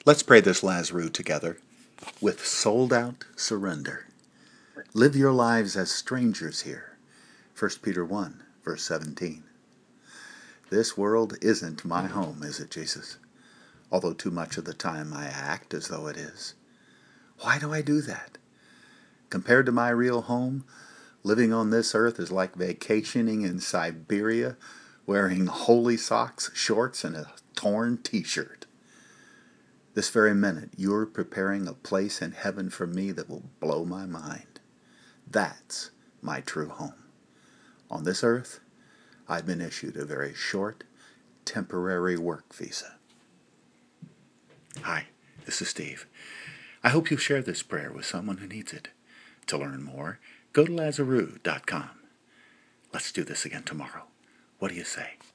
Let's pray this Lazarus together with sold-out surrender. Live your lives as strangers here. 1 Peter 1, verse 17. This world isn't my home, is it, Jesus? Although too much of the time I act as though it is. Why do I do that? Compared to my real home, living on this earth is like vacationing in Siberia, wearing holey socks, shorts, and a torn t-shirt. This very minute, you're preparing a place in heaven for me that will blow my mind. That's my true home. On this earth, I've been issued a very short, temporary work visa. Hi, this is Steve. I hope you'll share this prayer with someone who needs it. To learn more, go to Lazarus.com. Let's do this again tomorrow. What do you say?